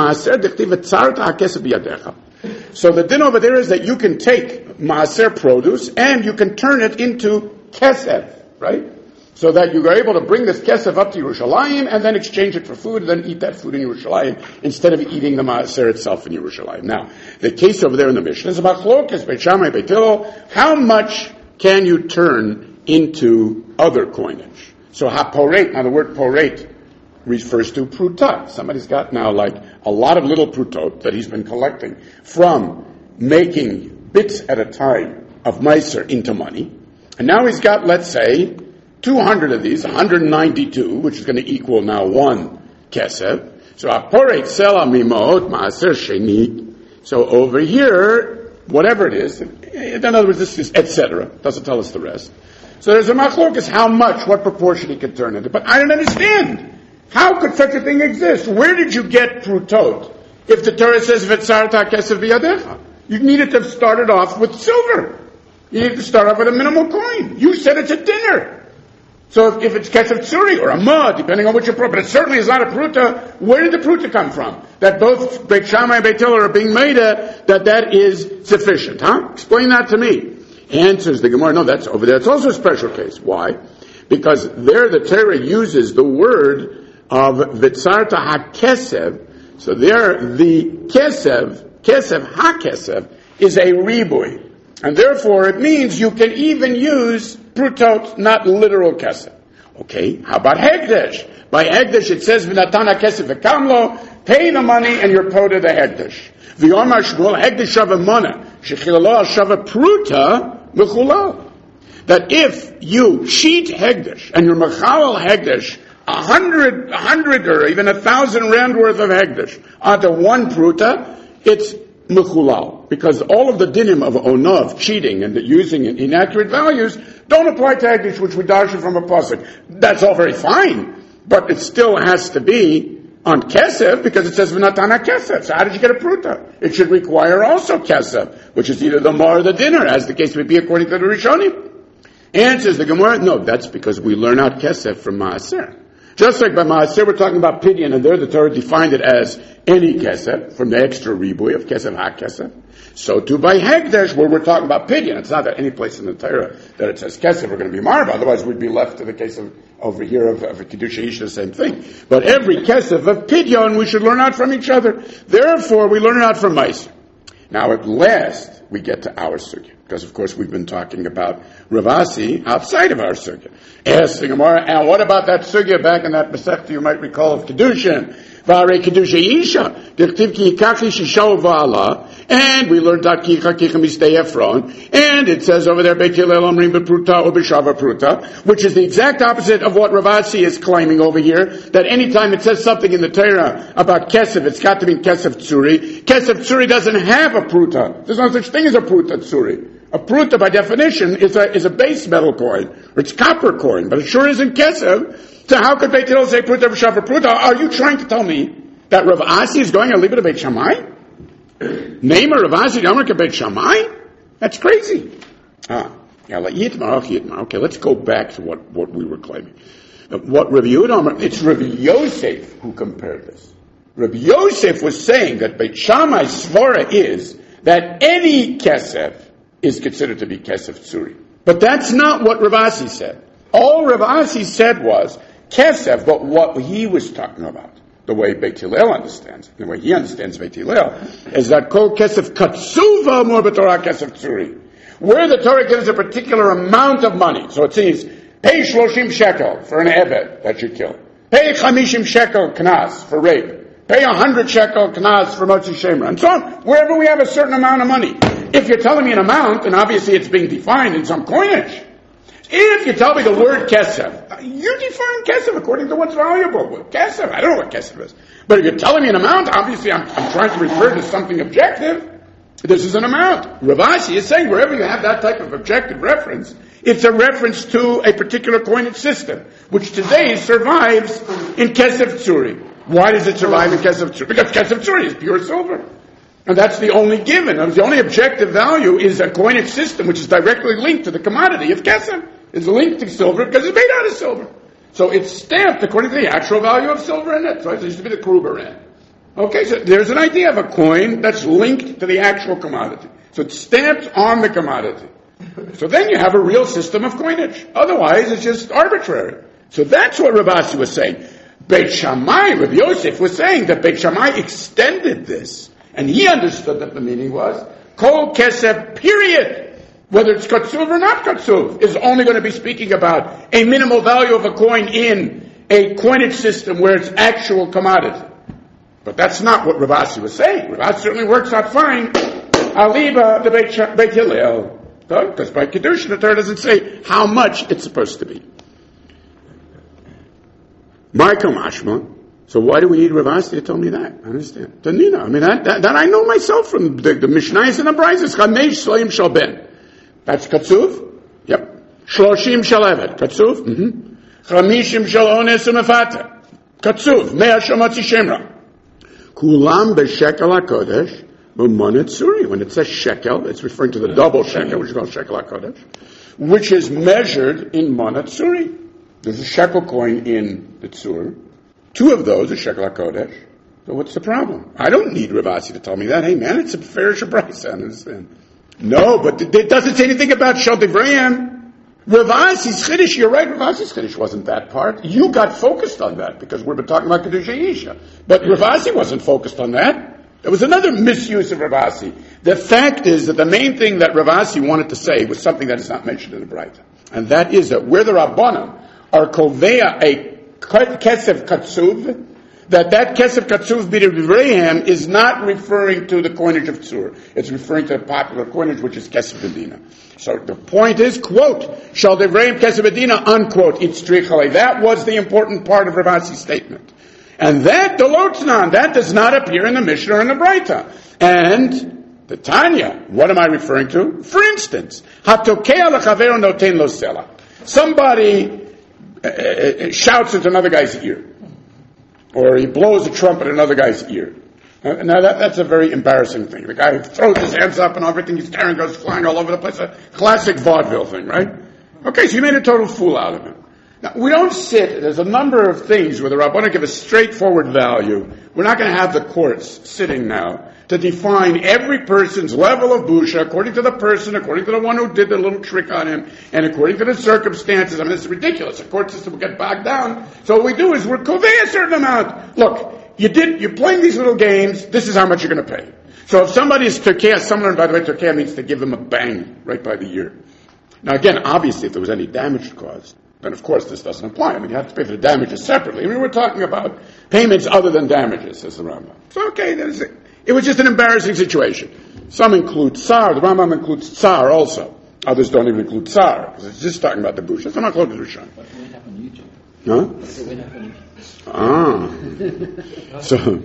So the din over there is that you can take Maaser produce and you can turn it into Kesef, right? So that you are able to bring this kesef up to Yerushalayim and then exchange it for food and then eat that food in Yerushalayim instead of eating the maaser itself in Yerushalayim. Now, the case over there in the Mishnah is about chlokas, Beit Shammai, Beit Hillel. How much can you turn into other coinage? So haporet, now the word poret refers to pruta. Somebody's got now like a lot of little prutot that he's been collecting from making bits at a time of meiser into money. And now he's got, let's say, two hundred of these, one hundred ninety-two, which is going to equal now one kesef. So aporet sela mimot maaser sheni. So over here, whatever it is, in other words, this is et cetera. Doesn't tell us the rest. So there's a machlokas, how much, what proportion he can turn into. But I don't understand. How could such a thing exist? Where did you get prutot? If the Torah says v'tzarta kesef biyadecha, you needed to have started off with silver. You need to start off with a minimal coin. You said it's a dinner. So if, if it's kesef tsuri or a ma'ah, depending on which you but it certainly is not a pruta, where did the pruta come from? That both Beit Shammai and Beit Hillel are being made a, that that is sufficient, huh? Explain that to me. Answers the Gemara, no, that's over there. It's also a special case. Why? Because there the Torah uses the word of v'tzarta ha-kesev. So there the kesev, kesev ha-kesev, is a ribui. And therefore it means you can even use prutot, not literal kesef. Okay, how about hegdesh? By hegdesh it says v'natana kesef v'kamlo, pay the money and you're po to the hegdesh. V'yomar shmuel hegdesh shava mana, shechilalo shava pruta mechulal. That if you cheat hegdesh and you're mechalal hegdesh, a hundred, a hundred or even a thousand rand worth of hegdesh onto one pruta, it's mechulal, because all of the dinim of onav, cheating and using inaccurate values, don't apply to hegdish, which we darshan from a pasuk. That's all very fine, but it still has to be on kesef because it says v'natana kesef. So how did you get a pruta? It should require also kesef, which is either the mar or the dinner, as the case may be according to the Rishonim. Answers the Gemara, no, that's because we learn out kesef from maaser. Just like by Maaser, we're talking about pidyon, and there the Torah defined it as any kesef, from the extra ribui of kesef ha-kesef. So too by Hekdesh, where we're talking about pidyon, it's not that any place in the Torah that it says kesef we're going to be marba, otherwise we'd be left to the case of over here of, of a Kedusha Isha, the same thing. But every kesef of pidyon we should learn out from each other. Therefore, we learn it out from Maaser. Now at last, we get to our sugya. Because, of course, we've been talking about Rav Asi outside of our sugya. Ask the Gemara, and what about that sugya back in that Masechta you might recall of Kedushin? V'arei Kedusha Isha, d'chtiv ki yikachi shisha v'ala, and we learned that kicha kicha mistei Ephron, and it says over there, Beit Hillel omrim bepruta or b'shava pruta, which is the exact opposite of what Rav Asi is claiming over here, that anytime it says something in the Torah about kesef, it's got to be kesef tzuri. Kesef tzuri doesn't have a pruta. There's no such thing as a pruta tzuri. A pruta, by definition, is a is a base metal coin, or it's copper coin, but it sure isn't kesef. So how could Beit Hillel say pruta v'shava pruta? Are you trying to tell me that Rav Asi is going to leave it to Beit Shammai? Name a Rav Asi Yomer to Beit Shammai? That's crazy. Ah, yeah, like Yitmar, Yitmar. Okay, let's go back to what, what we were claiming. Uh, what Rav Yehuda, it's Rav Yosef who compared this. Rav Yosef was saying that Beit Shammai's svara is that any kesef is considered to be kesef tzuri. But that's not what Rav Asi said. All Rav Asi said was kesef, but what he was talking about, the way Beit Hillel understands it, the way he understands Beit Hillel, is that kol kesef katsuva mor b'torah kesef tzuri. Where the Torah gives a particular amount of money, so it says, pay shloshim shekel for an eved that you kill. Pay chamishim shekel knas for rape. Pay a hundred shekel knas for motzi shemra, and so on. Wherever we have a certain amount of money. If you're telling me an amount, and obviously it's being defined in some coinage. If you tell me the word kesef, you define kesef according to what's valuable. Kesef, I don't know what kesef is. But if you're telling me an amount, obviously I'm, I'm trying to refer to something objective. This is an amount. Rav Asi is saying wherever you have that type of objective reference, it's a reference to a particular coinage system, which today survives in kesef tzuri. Why does it survive in kesef tzuri? Because kesef tzuri is pure silver. And that's the only given. And the only objective value is a coinage system which is directly linked to the commodity of kesef. It's linked to silver because it's made out of silver. So it's stamped according to the actual value of silver in it. So it used to be the Kruger in. Okay, so there's an idea of a coin that's linked to the actual commodity. So it's stamped on the commodity. So then you have a real system of coinage. Otherwise, it's just arbitrary. So that's what Rav Asi was saying. Beit Shammai, Rav Yosef, was saying that Beit Shammai extended this. And he understood that the meaning was, kol kesef, period. Whether it's katsuv or not katsuv, is only going to be speaking about a minimal value of a coin in a coinage system where it's actual commodity. But that's not what Rav Asi was saying. Rav Asi certainly works out fine. Aliba, the Beit, Beit Hillel. Because by Kedushin, the Torah doesn't say how much it's supposed to be. Michael Mashma. So why do we need Rav Asi to tell me that? I understand. Tanina. I mean, that, that, that I know myself from the, the Mishnayos and the Brayzos. Chamesh Shleim Shal Ben. That's Katsuv? Yep. Shloshim Shal Eved. Katsuv? Mm-hmm. Chamishim Shal Ones Umefata. Katsuv. Mea Shal Motzi Shemra. Kulam B'Shekel HaKodesh B'Monat Tzuri. When it says shekel, it's referring to the double shekel, which is called Shekel HaKodesh, which is measured in Monat Tzuri. There's a shekel coin in the Tzur. Two of those are Shekel HaKodesh. So what's the problem? I don't need Rav Asi to tell me that. Hey man, it's a fair Shabbos, I understand. No, but it doesn't say anything about Shal Divrayim. Rav Asi's Chiddush, you're right, Rav Asi's Chiddush wasn't that part. You got focused on that because we've been talking about Kedusha Isha. But Rav Asi wasn't focused on that. There was another misuse of Rav Asi. The fact is that the main thing that Rav Asi wanted to say was something that is not mentioned in the Braita. And that is that where the Rabbanim are kovea a kesef katsuv, that that kesef katsuv b'divrayim is not referring to the coinage of tzur. It's referring to a popular coinage which is kesef bedina. So the point is, quote, shal divrayim kesef bedina, unquote, itztrichalei. That was the important part of Rav Asi's statement. And that, the lotznan, that does not appear in the Mishnah or in the Braita. And the Tanya, what am I referring to? For instance, hatokea lechaver noten lo sela. Somebody uh, shouts at another guy's ear. Or he blows a trumpet at another guy's ear. Now that, that's a very embarrassing thing. The guy throws his hands up and everything he's carrying goes flying all over the place. A classic vaudeville thing, right? Okay, so you made a total fool out of him. Now, we don't sit, there's a number of things where the Rabbanan give a straightforward value. We're not going to have the courts sitting now to define every person's level of busha according to the person, according to the one who did the little trick on him, and according to the circumstances. I mean, it's ridiculous. The court system will get bogged down. So what we do is we're convey a certain amount. Look, you did, you're playing these little games, this is how much you're going to pay. So if somebody is Turkey, someone, by the way, Turkey means to give them a bang right by the ear. Now again, obviously if there was any damage caused, then of course this doesn't apply. I mean, you have to pay for the damages separately. I mean, we're talking about payments other than damages, says the Rambam. So okay, that is it. It was just an embarrassing situation. Some include tsar. The Rambam includes tsar also. Others don't even include tsar, because it's just talking about the bush. It's not called the Rishon. But it went up on YouTube. Huh? But it went up on Ah. so,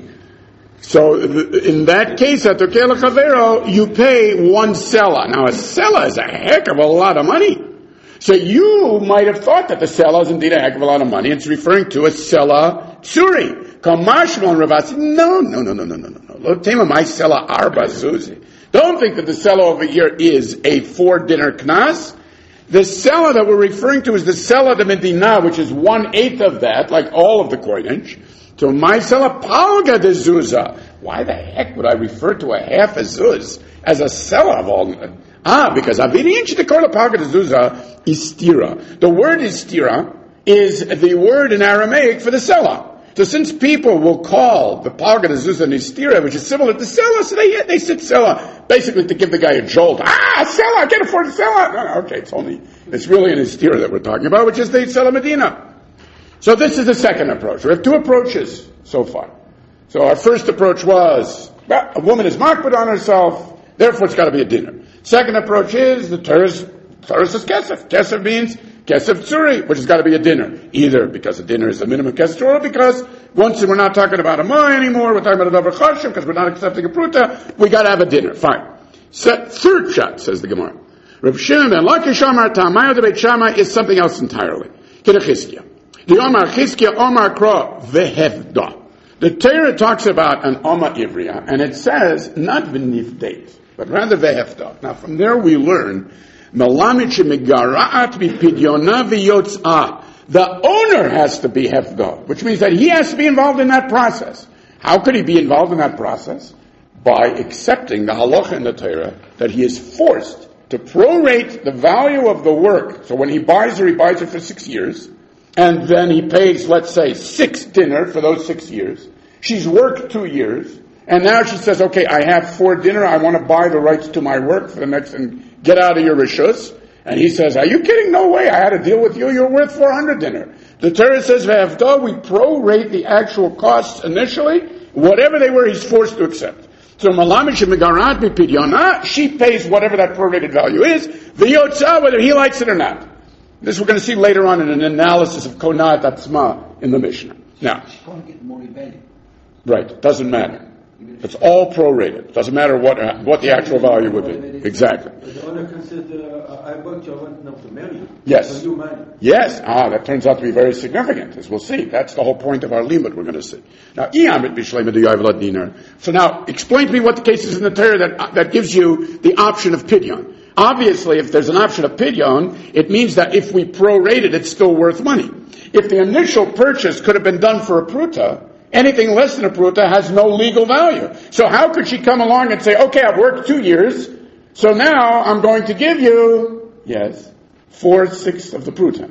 so th- in that case, at Turkey Chavero, you pay one sela. Now a sela is a heck of a lot of money. So you might have thought that the sela is indeed a heck of a lot of money. It's referring to a sela tsuri. Kamashmon Ravasi. No, no, no, no, no, no, no. Lo tema my sela arba zuzi. Don't think that the sela over here is a four dinner knas. The sela that we're referring to is the sela de Medina, which is one eighth of that, like all of the coinage. So my sela palga de zuza. Why the heck would I refer to a half a zuz as a sela of all? Ah, because avirinch de kola palga de zuza is stira. The word istira is the word in Aramaic for the sela. So since people will call the palga de zuza an istira, which is similar to sela, so they they sit sela basically to give the guy a jolt. Ah, sela, I can't afford a sela. No, no, okay, it's only it's really an istira that we're talking about, which is the sela Medina. So this is the second approach. We have two approaches so far. So our first approach was, well, a woman is makbid on herself, therefore it's got to be a dinner. Second approach is the Torah says kesef. Kesef means kesef tsuri, which has got to be a dinner. Either because a dinner is the minimum kesef, or because once we're not talking about a ma anymore, we're talking about a davar chashuv, because we're not accepting a pruta, we got to have a dinner. Fine. So, third shot, says the Gemara. Reb Shimon ben Lakish Amar Tamayo de Beit Shammai is something else entirely. Kedechizkiah. The Omar Chizkiah Omar Kro Vehevda. The Torah talks about an Oma Ivriya, and it says not v'nivdeit, but rather vehevda. Now from there we learn Melamid shemigara'at bipidyona v'yotz'ah. The owner has to be hefda, which means that he has to be involved in that process. How could he be involved in that process? By accepting the halacha in the Torah that he is forced to prorate the value of the work. So when he buys her, he buys her for six years, and then he pays, let's say, six dinner for those six years. She's worked two years, and now she says, okay, I have four dinner, I want to buy the rights to my work for the next, and get out of your rishus. And he says, are you kidding? No way, I had to deal with you, you're worth four hundred dinner. The Torah says, V'avda, we prorate the actual costs initially, whatever they were, he's forced to accept. So Malamish Megarat Bipidyona, she pays whatever that prorated value is, V'yotza, whether he likes it or not. This we're going to see later on in an analysis of Konat Atzma in the Mishnah. Now, She can't get more value. right, doesn't matter. It's all prorated. Doesn't matter what uh, what the actual value would be. Exactly. The owner can say, uh, I bought you, I want now to marry you. Yes. So you marry. Yes. Ah, that turns out to be very significant, as we'll see. That's the whole point of our limud we're going to see. Now, iyamit b'shleima d'yavla dinar. So now, explain to me what the case is in the Torah that uh, that gives you the option of pidyon. Obviously, if there's an option of pidyon, it means that if we prorate it, it's still worth money. If the initial purchase could have been done for a pruta, anything less than a pruta has no legal value. So how could she come along and say, okay, I've worked two years, so now I'm going to give you, yes, four-sixths of the pruta.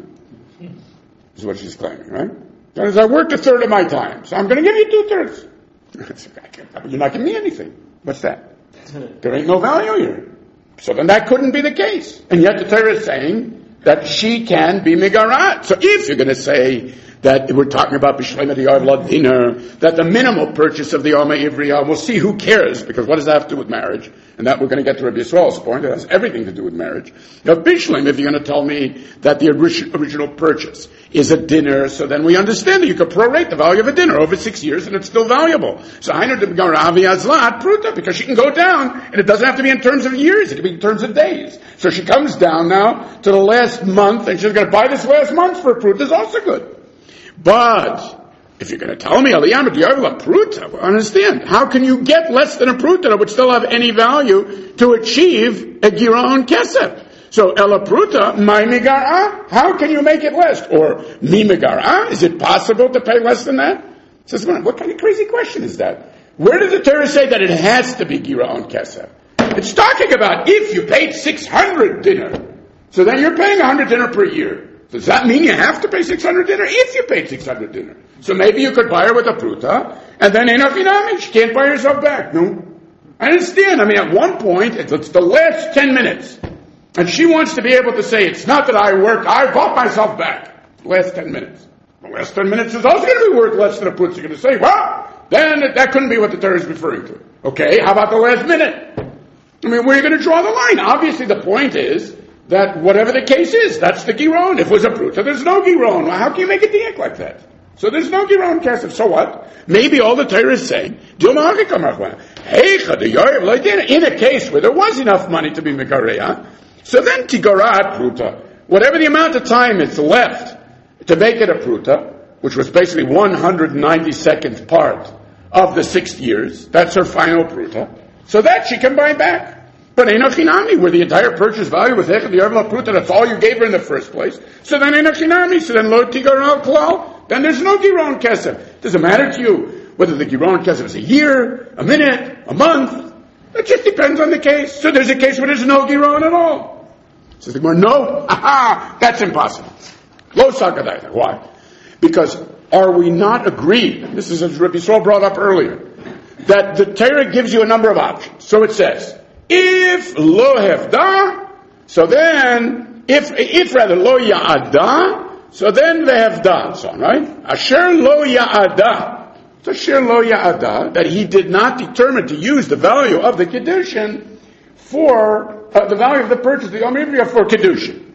Is what she's claiming, right? Because I worked a third of my time, so I'm going to give you two-thirds. You're not giving me anything. What's that? There ain't no value here. So then that couldn't be the case. And yet the Torah is saying that she can be migarat. So if you're going to say that we're talking about b'shleima d'yavla dinar, that the minimal purchase of the Oma Ivriya, we'll see who cares, because what does that have to do with marriage? And that we're going to get to Rabbi Yisrael's point, it has everything to do with marriage. Now b'shleim, if you're going to tell me that the original purchase is a dinner, so then we understand that you could prorate the value of a dinner over six years and it's still valuable. So Hainer de Garavi Azlat Pruta, because she can go down, and it doesn't have to be in terms of years, it can be in terms of days. So she comes down now to the last month, and she's going to buy this last month for a Pruta, is also good. But if you're going to tell me Aliyam D'Yavla Pruta, well, understand, how can you get less than a Pruta that would still have any value to achieve a Giron Kesef? So ela pruta, my migara, how can you make it less? Or mi migara, is it possible to pay less than that? Says, what kind of crazy question is that? Where did the Torah say that it has to be Giraon Kesef? It's talking about if you paid six hundred dinner, so then you're paying one hundred dinner per year. Does that mean you have to pay six hundred dinner? If you paid six hundred dinner. So maybe you could buy her with a pruta, and then enough inami, she can't buy herself back. No. I understand. I mean, at one point, it's, it's the last ten minutes, and she wants to be able to say, it's not that I worked, I bought myself back. Last ten minutes. The last ten minutes is also going to be worth less than a pruta. You're going to say, well, then that couldn't be what the Torah is referring to. Okay, how about the last minute? I mean, where are you going to draw the line? Obviously, the point is that whatever the case is, that's the giron. If it was a pruta, there's no giron. Well, how can you make a diak like that? So there's no giron kesef. So what? Maybe all the Torah is saying, in a case where there was enough money to be megareya, so then tigarat pruta, whatever the amount of time it's left to make it a pruta, which was basically one hundred ninety-second part of the six years, that's her final pruta, so that she can buy back. But Einochinami, where the entire purchase value was Echad Yarvla Pruta, that's all you gave her in the first place. So then Einochinami, so then Lo Tigaron Klal, then there's no Giron Kesef. Does it matter to you whether the Giron Kesef is a year, a minute, a month? It just depends on the case. So there's a case where there's no Giron at all. Says the Gemara, no, aha, that's impossible. Lo Sakadai. Why? Because are we not agreed, this is as Rabbi Yisrael brought up earlier, that the Torah gives you a number of options. So it says, if lo hefda, so then, if, if rather lo ya'ada, so then vehefda, so on, right? Asher lo ya'ada. So asher lo ya'ada, that he did not determine to use the value of the Kiddushin for, uh, the value of the purchase, the Yom Ivriya for Kiddushin.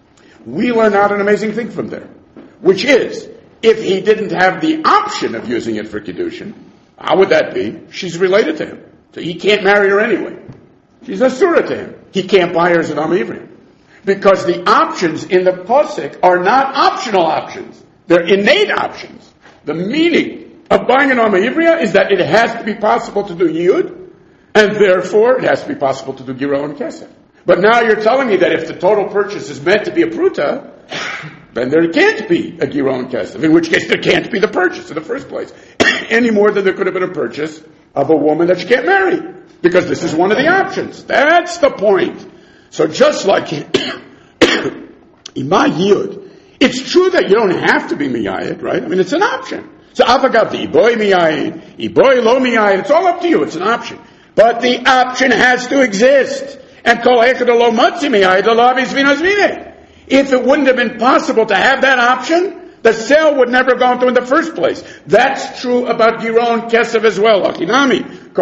We learn out an amazing thing from there, which is, if he didn't have the option of using it for Kiddushin, how would that be? She's related to him. So he can't marry her anyway. She's a surah to him. He can't buy her as an Am Ivri. Because the options in the Pasuk are not optional options. They're innate options. The meaning of buying an Am Ivri is that it has to be possible to do Yud, and therefore it has to be possible to do Giro and Kesef. But now you're telling me that if the total purchase is meant to be a Pruta, then there can't be a Giro and Kesef, in which case there can't be the purchase in the first place. Any more than there could have been a purchase of a woman that she can't marry. Because this is one of the options. That's the point. So just like Ima Yud, it's true that you don't have to be Miyayid, right? I mean, it's an option. So Avagav, the Iboy Miyayid, Iboy Lo Miyayid, it's all up to you. It's an option. But the option has to exist. And Kol Echad Lo Matzi Miyayid, Lo Avis Vinazvine. If it wouldn't have been possible to have that option, the sale would never have gone through in the first place. That's true about Giron Kesef as well. Achinami.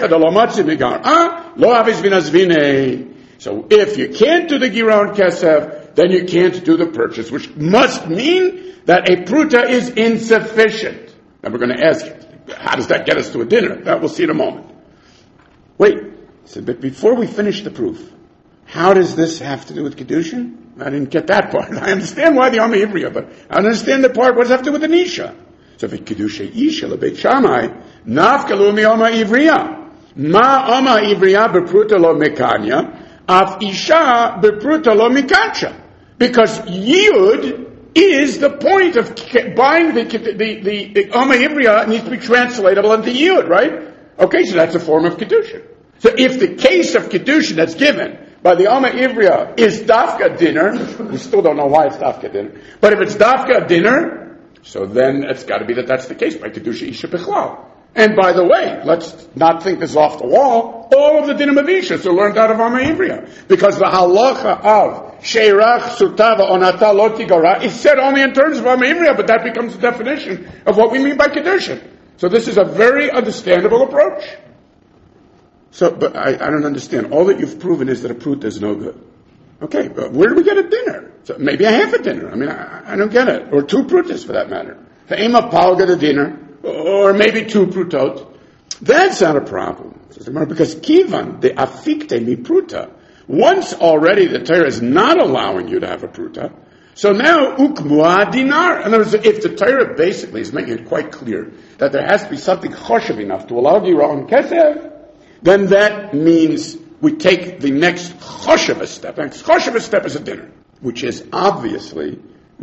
So if you can't do the Giron Kesef, then you can't do the purchase, which must mean that a pruta is insufficient. Now we're going to ask, how does that get us to a dinner? That we'll see in a moment. Wait, so, but before we finish the proof, how does this have to do with Kiddushin? I didn't get that part. I understand why the Am Ivriya, but I understand the part, what does it have to do with the Nisha? So if it's Kiddushay Isha, Lebeit Shammai, Nafkalu mi Ama Ivriya. Ma Ama Ivriya bepruta lo mekanya, af Isha bepruta lo mikacha. Because Yud is the point of buying the, the, the, the Ama Ivriya needs to be translatable into Yud, right? Okay, so that's a form of Kiddushin. So if the case of Kiddushin that's given by the Ama Ivriya is Dafka dinner, we still don't know why it's Dafka dinner, but if it's Dafka dinner, so then it's got to be that that's the case by Kedusha Isha Bechlal. And by the way, let's not think this off the wall, all of the Dinim of Isha are learned out of Ama Ivriya. Because the halacha of Sheirach Surtava Onata Lotigara is said only in terms of Ama Ivriya, but that becomes the definition of what we mean by Kedusha. So this is a very understandable approach. So, but I, I don't understand. All that you've proven is that a pruta is no good. Okay, but where do we get a dinner? So maybe a half a dinner. I mean, I, I don't get it. Or two prutas for that matter. Ve'ema palga the dinner, or maybe two prutot. That's not a problem. Because kivan, the afikte mi pruta. Once already the Torah is not allowing you to have a pruta, so now ukmua dinar. In other words, if the Torah basically is making it quite clear that there has to be something choshev enough to allow Giro and Kesef, then that means we take the next choshev step. The next choshev step is a dinner, which is obviously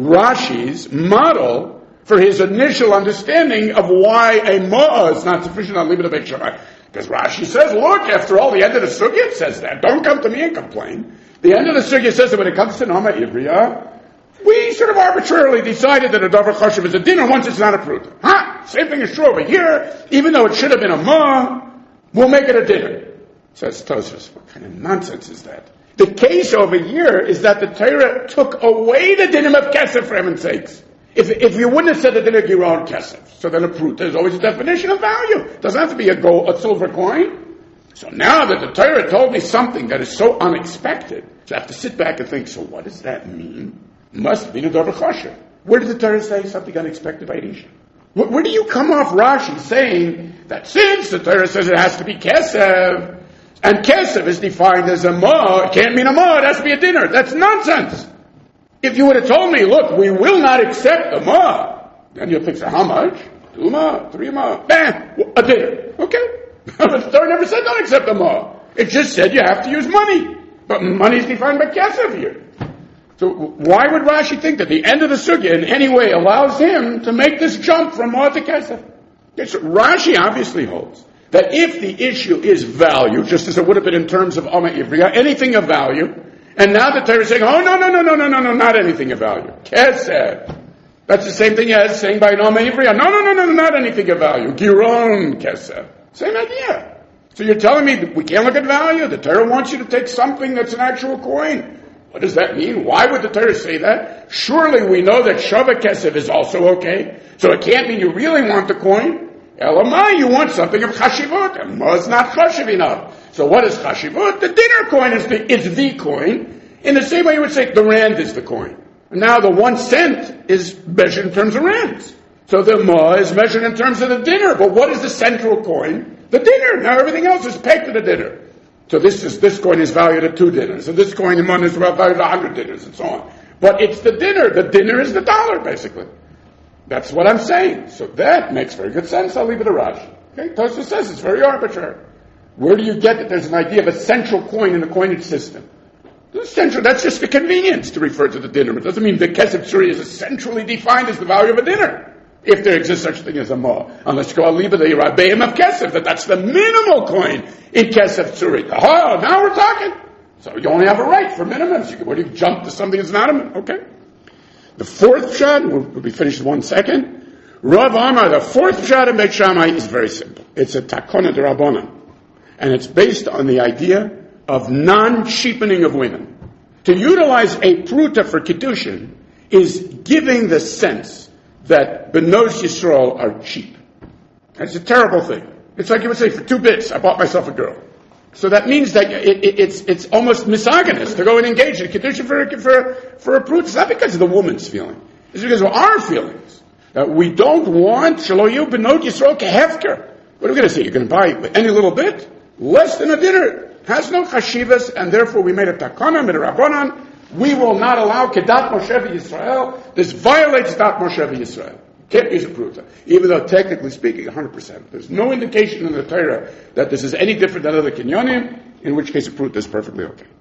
Rashi's model for his initial understanding of why a ma'ah is not sufficient on Libet Beit Shammai. Because Rashi says, look, after all, the end of the sugya it says that. Don't come to me and complain. The end of the sugya says that when it comes to Nama Ivriya, we sort of arbitrarily decided that a davar chashuv is a dinner once it's not a pruta. Ha! Same thing is true over here. Even though it should have been a ma, we'll make it a dinner. Says Tosfos. What kind of nonsense is that? The case over here is that the Torah took away the dinim of kesef for heaven's sakes. If, if you wouldn't have said the din of Giron Kesef, so then a pruta is always a definition of value. It doesn't have to be a gold, a silver coin. So now that the Torah told me something that is so unexpected, so I have to sit back and think, so what does that mean? Must be a davar chashuv. Where did the Torah say something unexpected by Isha? Where, where do you come off Rashi saying that since the Torah says it has to be Kesef, and Kesef is defined as a ma, it can't mean a ma, it has to be a dinner. That's nonsense. If you would have told me, look, we will not accept a ma, then you'll think, so how much? Two ma, three ma, bam, a dinner. Okay. But the Torah never said don't accept a ma. It just said you have to use money. But money is defined by kesef here. So why would Rashi think that the end of the sugya in any way allows him to make this jump from ma to kesef? Okay, so Rashi obviously holds that if the issue is value, just as it would have been in terms of Ama Ivriya, anything of value, and now the Torah is saying, oh, no, no, no, no, no, no, no, not anything of value. Kesef. That's the same thing as saying by Ama Ivriya, no, no, no, no, not anything of value. Giron Kesef. Same idea. So you're telling me that we can't look at value? The Torah wants you to take something that's an actual coin. What does that mean? Why would the Torah say that? Surely we know that Shava Kesef is also okay. So it can't mean you really want the coin. Elamai, you want something of Chashivut. And Ma is not Chashiv enough. So what is Chashivut? The dinner coin is the, is the coin. In the same way you would say the rand is the coin. And now the one cent is measured in terms of rands. So the ma is measured in terms of the dinner. But what is the central coin? The dinner. Now everything else is pegged to the dinner. So this is this coin is valued at two dinners. And this coin in one is valued at a hundred dinners and so on. But it's the dinner. The dinner is the dollar, basically. That's what I'm saying. So that makes very good sense. I'll leave it to Rashi. Okay? Tosfos says it's very arbitrary. Where do you get that there's an idea of a central coin in the coinage system? The central, that's just the convenience to refer to the dinner. It doesn't mean the kesef tzuri is centrally defined as the value of a dinner. If there exists such a thing as a ma. Unless you go aliba the rabbeim of kesef, that that's the minimal coin in kesef tzuri. Oh, now we're talking. So you only have a right for minimums. You can, where do you jump to something that's not a minimum? Okay. The fourth pshat, we'll, we'll be finished in one second. Rav Amar, the fourth pshat in Beit Shammai is very simple. It's a takona d'Rabbanan. And it's based on the idea of non-cheapening of women. To utilize a pruta for kiddushin is giving the sense that Benos Yisrael are cheap. It's a terrible thing. It's like you would say, for two bits, I bought myself a girl. So that means that it, it, it's it's almost misogynist to go and engage in a kiddushin for, for, for a pruta. It's not because of the woman's feeling. It's because of our feelings. Uh, we don't want Shaloyu Benot Yisrael Kehefker. What are we going to say? You're going to buy any little bit? Less than a dinner. Has no chashivas, and therefore we made a takana, made a rabbanan. We will not allow Kedat Moshe Yisrael. This violates Dat Moshe Yisrael. Can't use a pruta. Even though technically speaking, one hundred percent. There's no indication in the Torah that this is any different than other kinyonim, in which case a pruta is perfectly okay.